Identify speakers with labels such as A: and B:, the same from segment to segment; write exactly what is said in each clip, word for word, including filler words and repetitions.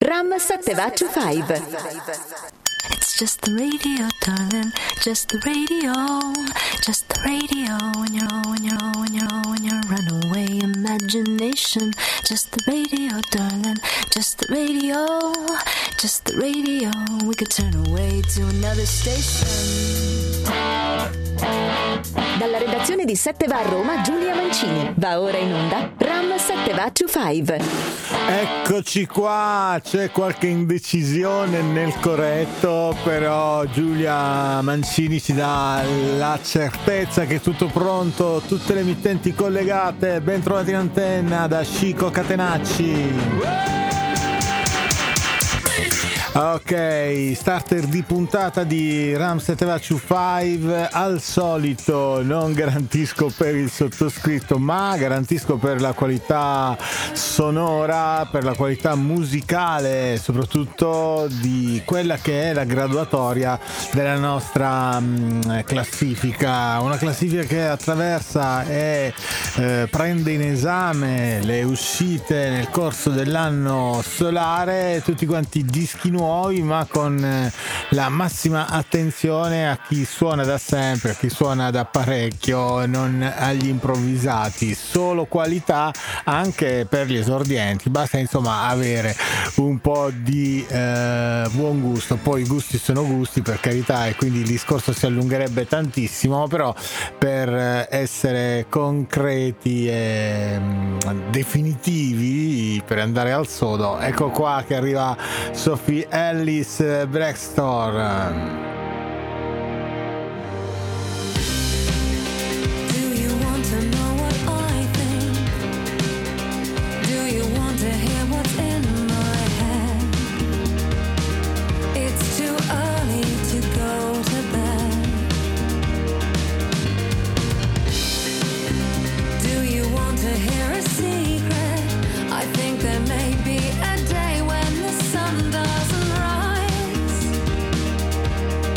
A: Ram settecentoventucinque.
B: It's just the radio, darling, just the radio, just the radio, when you're, when you're, when you're, when you're runaway imagination, just the radio, darling, just the radio, just the radio, we could turn away to another station.
A: Dalla redazione di sette va a Roma, Giulia Mancini. Va ora in onda Ram settecentoventucinque.
C: Eccoci qua, c'è qualche indecisione nel corretto, però Giulia Mancini ci dà la certezza che è tutto pronto, tutte le emittenti collegate. Ben trovati in antenna da Chico Catenacci. Ok, starter di puntata di Ram settecentoventucinque. Al solito non garantisco per il sottoscritto, ma garantisco per la qualità sonora, per la qualità musicale, soprattutto di quella che è la graduatoria della nostra mh, classifica. Una classifica che attraversa e eh, prende in esame le uscite nel corso dell'anno solare, tutti quanti dischi nuovi, ma con la massima attenzione a chi suona da sempre, a chi suona da parecchio, non agli improvvisati. Solo qualità anche per gli esordienti, basta insomma avere un po' di eh, buon gusto. Poi i gusti sono gusti, per carità, e quindi il discorso si allungherebbe tantissimo, però per essere concreti e mh, definitivi, per andare al sodo, ecco qua che arriva Sophie Ellis Bextor.
B: There may be a day when the sun doesn't rise.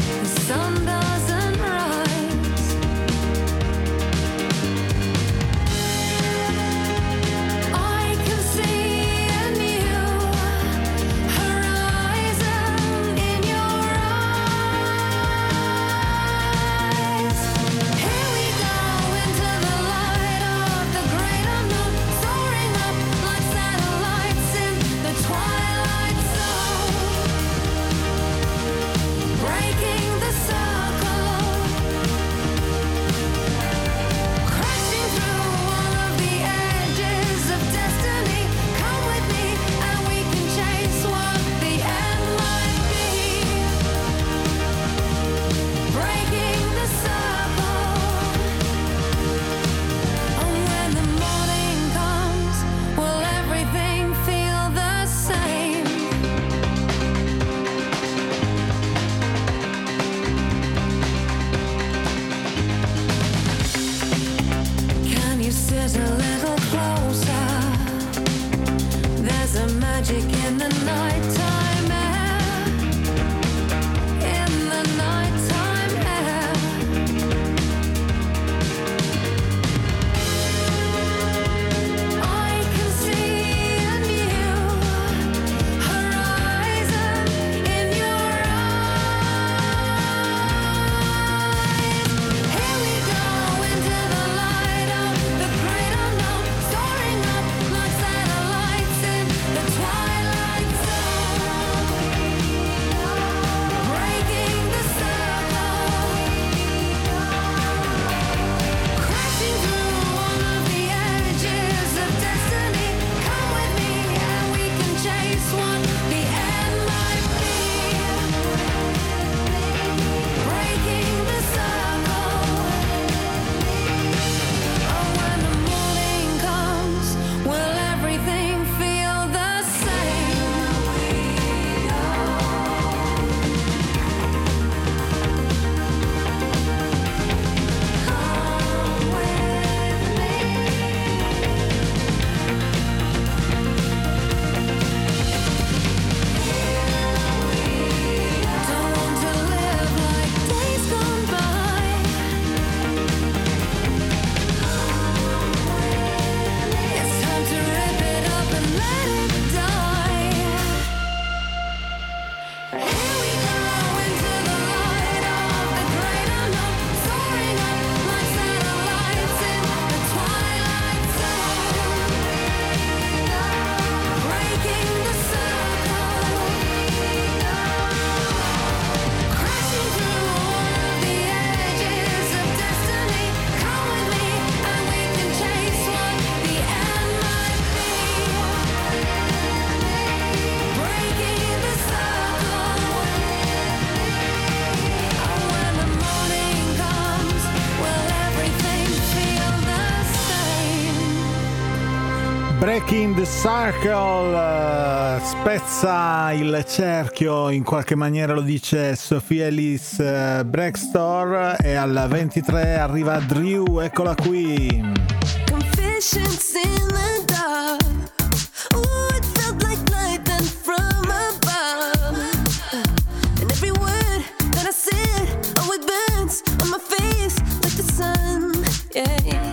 C: Breaking the Circle, uh, spezza il cerchio, in qualche maniera lo dice Sophie Ellis uh, Bextor, e al ventitré arriva Drew, eccola qui.
B: Confessions in the dark. Ooh, it felt like lightning from above. And every word that I said, oh, it burns on my face like the sun, yeah.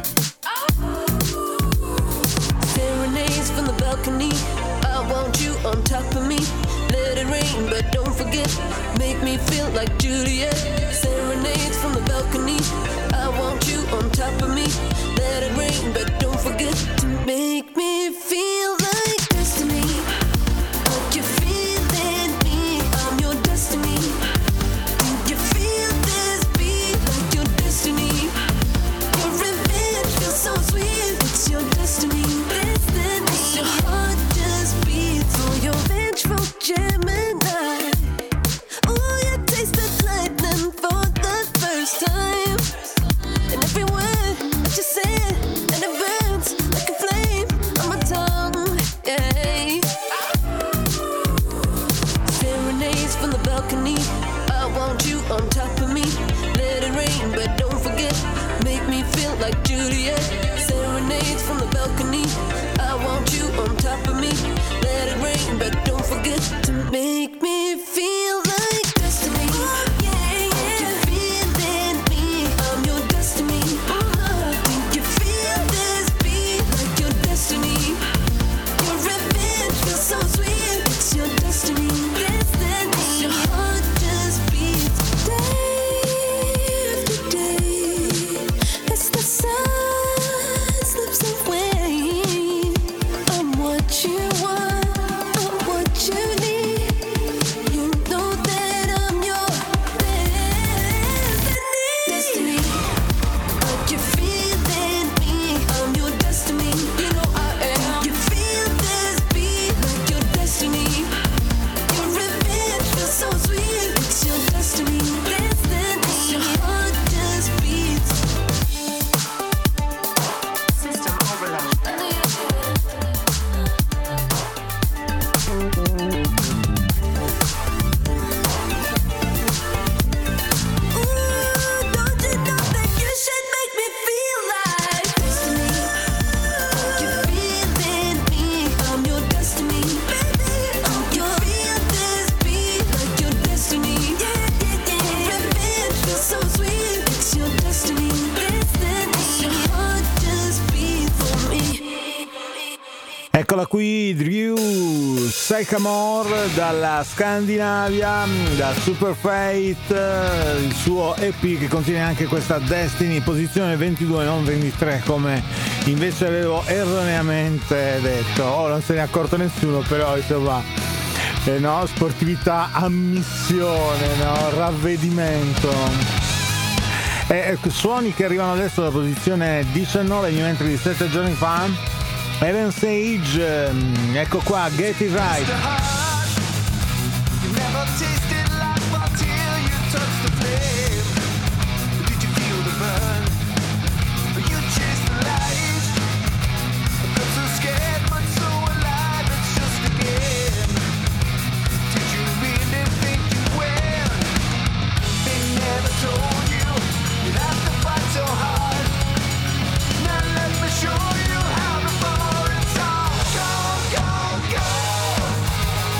B: From the balcony, I want you on top of me. Let it rain, but don't forget, make me feel like Juliet. Serenades from the balcony, I want you on top of me. Let it rain, but don't forget to make me feel like destiny. Like you're feeling me, I'm your destiny. Do you feel this beat like your destiny? Your revenge feels so sweet, it's your destiny. Your heart just beats for your vengeful Gemini. Ooh, you tasted lightning for the first time. And every word that you said, and it burns like a flame on my tongue, yeah. Serenades from the balcony, I want you on top of me. Let it rain, but don't forget, make me feel like Juliet. Serenades from the balcony, I want you on top of me. Let it rain, but don't forget to make me feel like destiny. Oh, yeah, yeah. You're feeling me, I'm your destiny. Uh-huh. Do you feel this beat like your destiny? Your revenge feels so sweet, it's your destiny. Destiny. Your heart just beats day after day. It's the sun slips away. I'm what you want, I'm what you need. You know that I'm your destiny. Destiny. Like you're feeling me, I'm your destiny. You know I am. You feel this beat like your destiny. Your revenge feels so sweet, it's your destiny. Destiny. Your heart just beats. System overload. Ooh, don't you know that you should make me feel like destiny? You're feeling me, I'm your destiny. Baby, you feel this beat like your destiny. Yeah, yeah, yeah. Revenge feels so sweet, it's your destiny. Destiny. Your heart just beats for me.
C: Eccola qui Drew Sycamore dalla Scandinavia, da Super Fate, il suo E P che contiene anche questa Destiny, posizione ventidue, non ventitré come invece avevo erroneamente detto. Oh, non se ne è accorto nessuno, però insomma, eh, no, sportività, ammissione, no, ravvedimento. E eh, suoni che arrivano adesso dalla posizione diciannove, new entry di sette giorni fa. Evan Sage, ecco qua, Get It Right.
D: Show you how to fall. It's all go, go, go.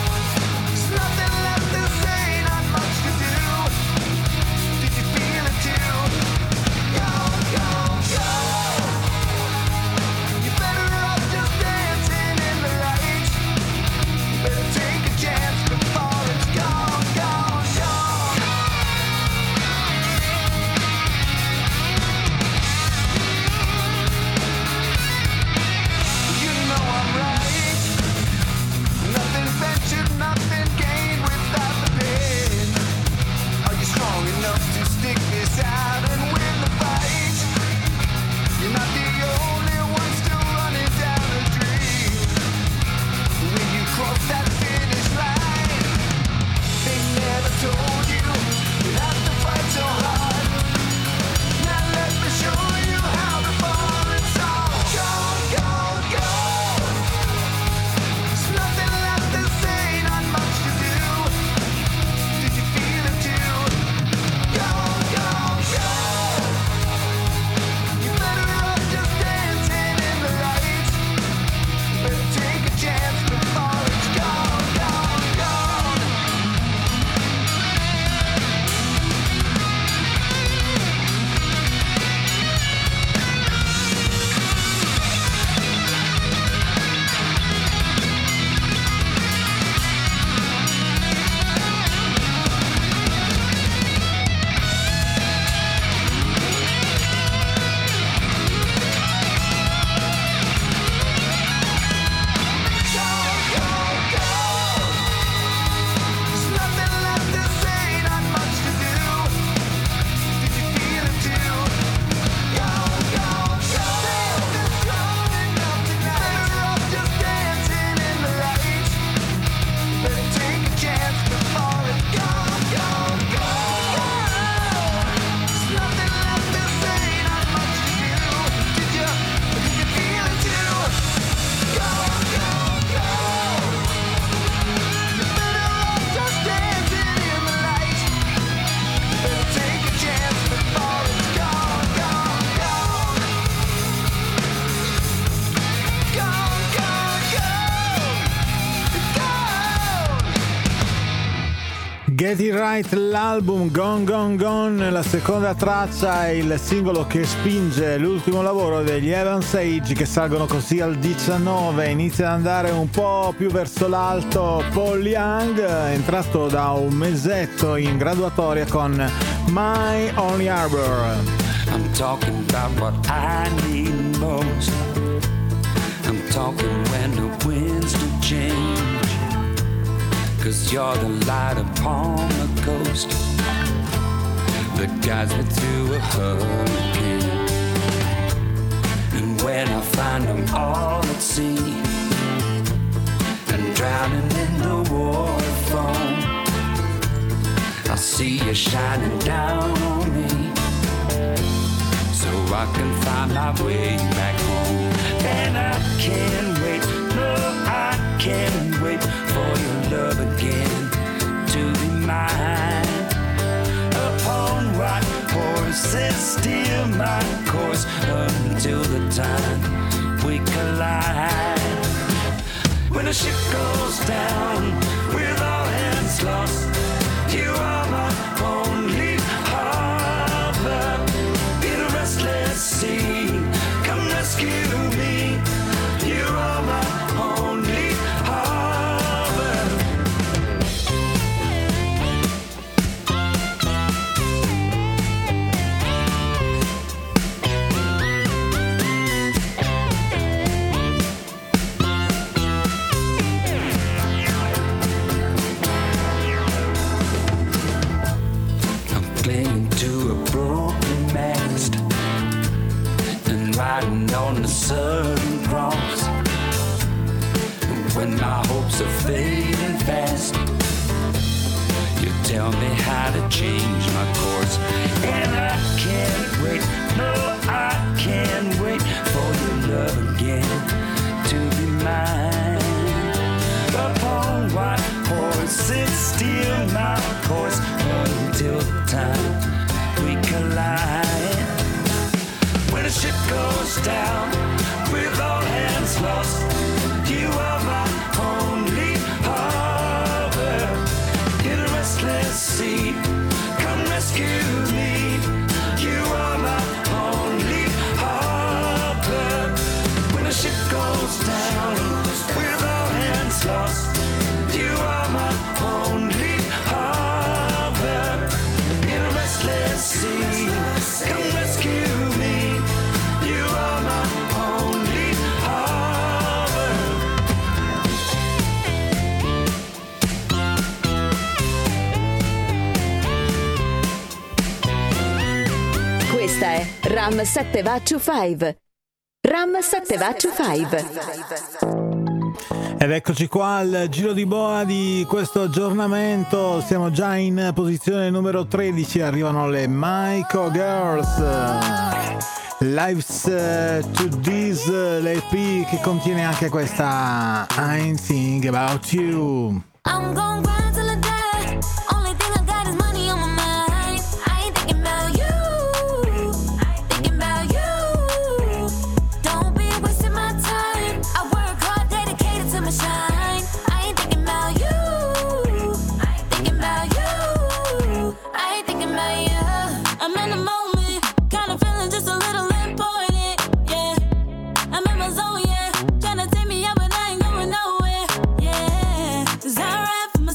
C: Get It Right, l'album Gone Gone Gone, la seconda traccia è il singolo che spinge l'ultimo lavoro degli Evans Age, che salgono così al diciannove, inizia ad andare un po' più verso l'alto. Paul Young è entrato da un mesetto in graduatoria con My Only Harbor.
D: I'm talking about what I need most. I'm talking when the winds do change. Cause you're the light upon the coast that guides me through a hurricane. And when I find them all at sea and drowning in the water foam, I see you shining down on me, so I can find my way back home. And I can't wait, no I can't wait for your love again to be mine. Upon white horses steer my course until the time we collide. When the ship goes down with all hands lost, you are my only harbor in a restless sea. Come rescue me, you are my only harbor. I'm clinging to a broken mast and riding on the Southern Cross. When my hopes are fading fast, you tell me how to change my course. And I can't wait, no I can't wait for your love again to be mine. Upon white horses steer my course until the time we collide. When the ship goes down with all hands lost, you are my only harbor in a restless sea. Come rescue me, you are my only harbor. When the ship goes down with all hands lost, you are my only harbor in a restless sea. Come rescue me, you are my only harbor.
A: Questa è Ram sette Vachu cinque. Ram sette Vachu cinque.
C: Ed eccoci qua al giro di boa di questo aggiornamento. Siamo già in posizione numero tredici, arrivano le Myco Girls. Lives uh, to This, l'E P che contiene anche questa I'm Thinking About You.
B: I'm gon' grind till I die. Only thing I got is money on my mind. I ain't thinking about you. Thinking about you. Don't be wasting my time. I work hard, dedicated to my shine. I ain't thinking about you. Thinking about you. I ain't thinking about you. I'm in the moment, kind of feeling just a little important. Yeah, I'm in my zone. Yeah, tryna take me out, but I ain't going nowhere. Yeah, 'cause I ride for my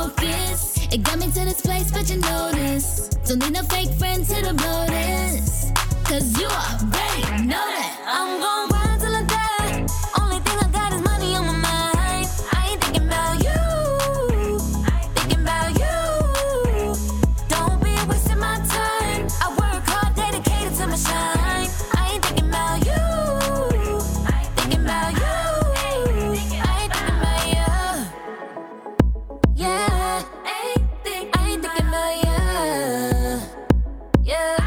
E: focus. It got me to this place, but you know this. Don't need no fake friends to the bonus. Cause you already know that I'm gon' ride till I die. Only thing I got is money on my mind. I ain't thinking about you, thinking about you. Don't be wasting my time. I work hard, dedicated to my shine. I ain't thinking about you, thinking about you. I ain't thinking about you. Yeah, I ain't thinking about you. Yeah.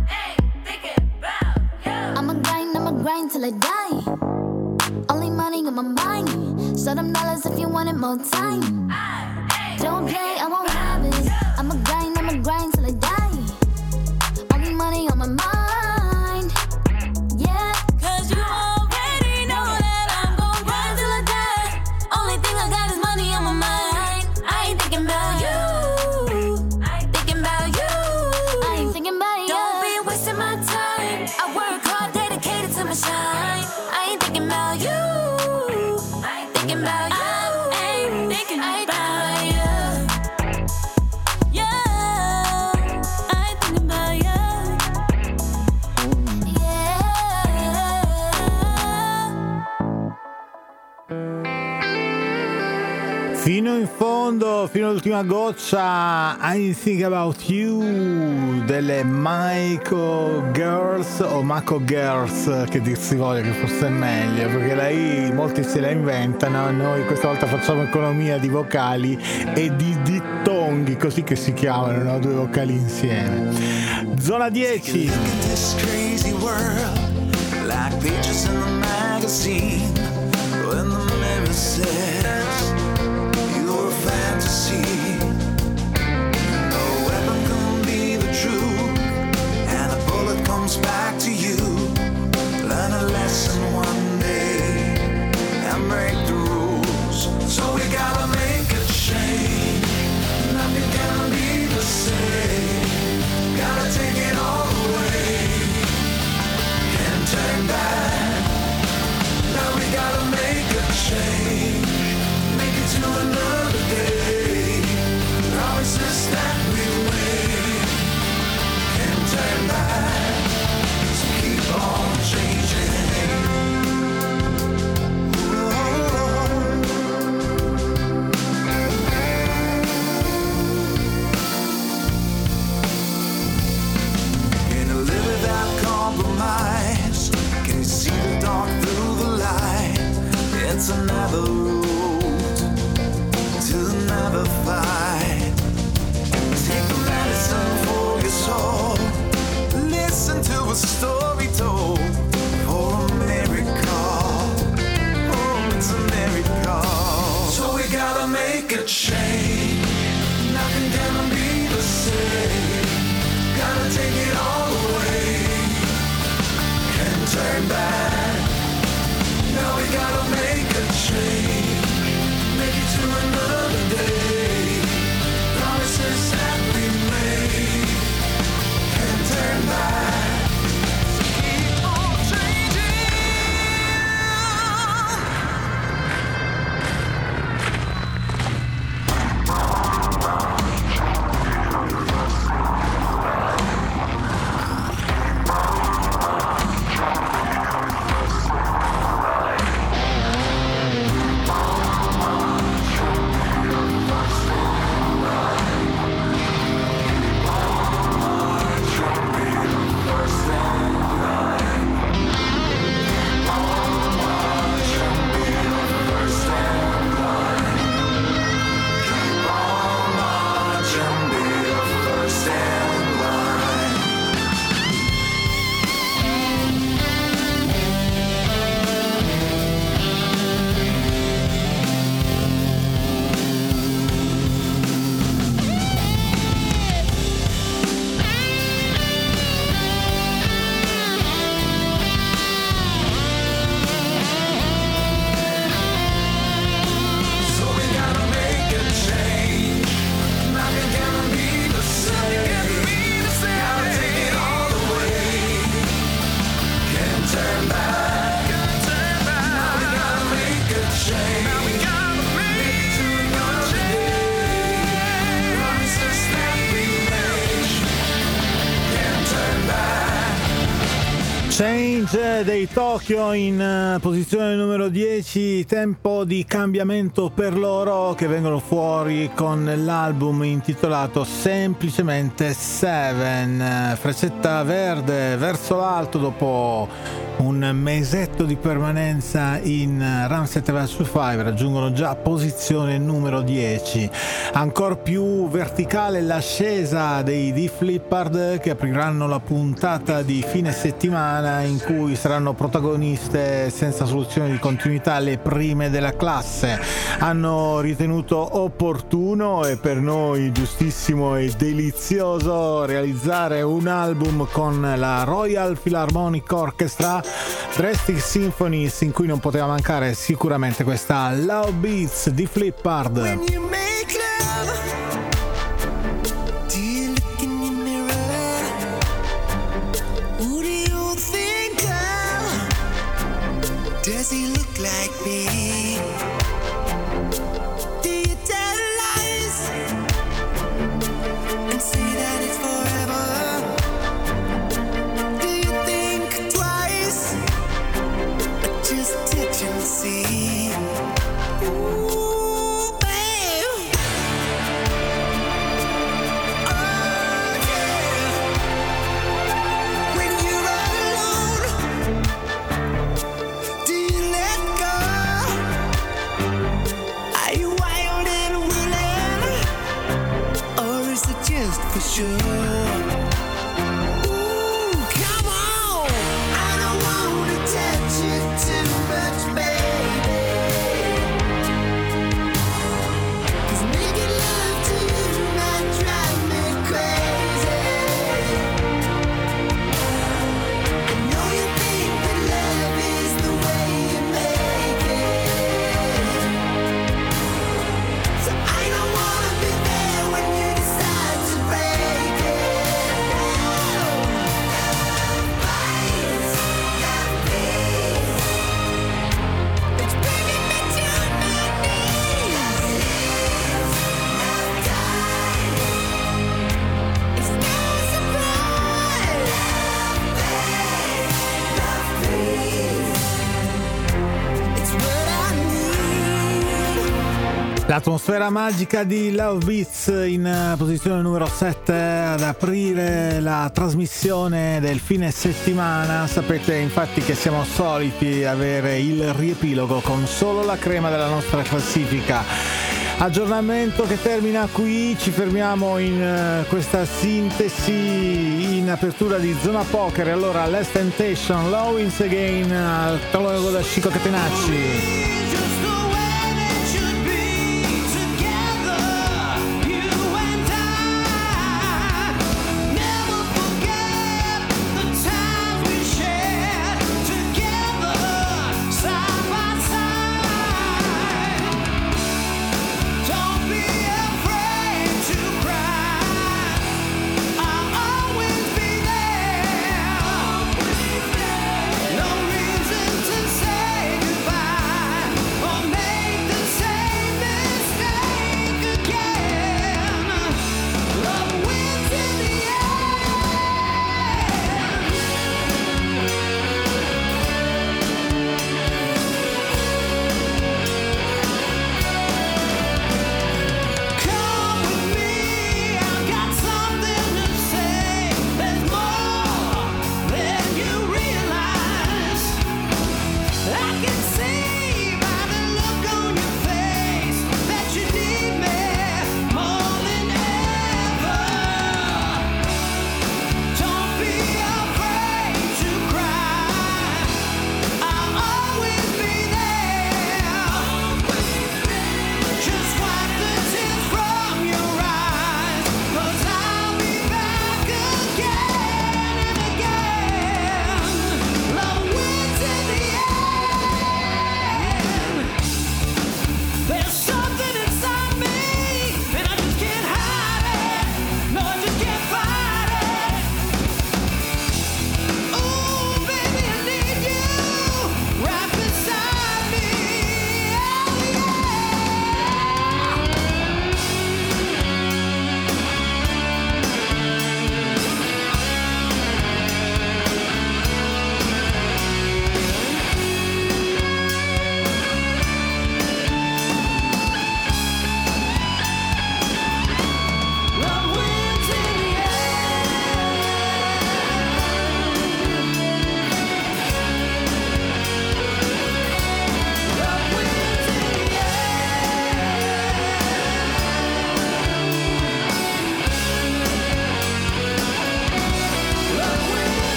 E: Grind till I die. Only money on my mind. Show them dollars if you want it more time. Don't play, I won't have it. I'ma grind, I'ma grind till I die. Only money on my mind. Yeah, cause you already know that I'm gon' grind till I die. Only thing I got is money on my mind. I ain't thinking about you, thinking about you. I ain't thinking about you. Don't be wasting my time. I work hard, dedicated to my shine. I ain't thinking about you, thinking about you. I ain't thinking about you. Yeah, I ain't thinking about you. Yeah.
C: Fino in fondo, fino all'ultima goccia, I Think About You delle Mako Girls o Mako Girls, che dir si voglia, che forse è meglio, perché la I molti se la inventano, noi questa volta facciamo economia di vocali e di dittonghi, così che si chiamano, no? Due vocali insieme. Zona dieci.
F: Fantasy. No weapon can be the truth, and a bullet comes back to you. Learn a lesson one day and break the rules. So we gotta make a change. Nothing can be the same. Gotta take it all away. Can't turn back. Now we gotta make a change. Make it to another day. Promises that we made can't turn back. So keep on changing. Can you live without compromise? Can you see the dark through the light? It's another road to never fight. Take the medicine for your soul. Listen to a story told for a miracle. Oh, it's a miracle. So we gotta make a change. Nothing can be the same. Gotta take it all away. Can't turn back. Now we gotta make a change. Make it to another day. Promises that we made can't turn back. Keep on changing.
C: Change dei Tokyo in uh, posizione numero dieci, tempo di cambiamento per loro, che vengono fuori con l'album intitolato semplicemente Seven, freccetta verde verso l'alto dopo un mesetto di permanenza in Ramstedt Versus cinque, raggiungono già posizione numero dieci. Ancora più verticale l'ascesa dei Def Leppard, che apriranno la puntata di fine settimana in cui saranno protagoniste senza soluzione di continuità le prime della classe. Hanno ritenuto opportuno e per noi giustissimo e delizioso realizzare un album con la Royal Philharmonic Orchestra, Drastic Symphonies, in cui non poteva mancare sicuramente questa Love Beats di Leppard.
G: Does he look like me? Do you tell lies and say that it's forever? Do you think twice or just touch and see? Ooh, babe. Oh, yeah. When you're all alone, do you let go? Are you wild and willing, or is it just for sure? Ooh, come on! I don't wanna touch you too much, baby. 'Cause making love to you might drive me crazy. I know you think that love is the way you make it, so I don't wanna be there when you decide to break it. Love bites, love bleeds. It's bringing me to my knees. Love dies. It's no surprise. Love pays, love bleeds. It's what I need.
C: L'atmosfera magica di Love Beats in eh, posizione numero sette ad aprire la trasmissione del fine settimana. Sapete infatti che siamo soliti avere il riepilogo con solo la crema della nostra classifica. Aggiornamento che termina qui, ci fermiamo in eh, questa sintesi in apertura di Zona Poker. E allora Last Temptation, Low Wins Again, al talogo da Chico Catenacci.
G: Just the way that should be together, you and I. Never forget the times we shared together, side by side. Don't be afraid to cry. I'll always be there. No reason to say goodbye.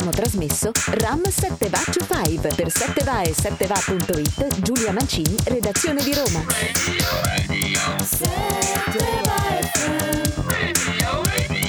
A: abbiamo trasmesso Ram sette Va to Five per sette va e sette va punto it. Giulia Mancini, redazione di Roma.
G: sette Va F M.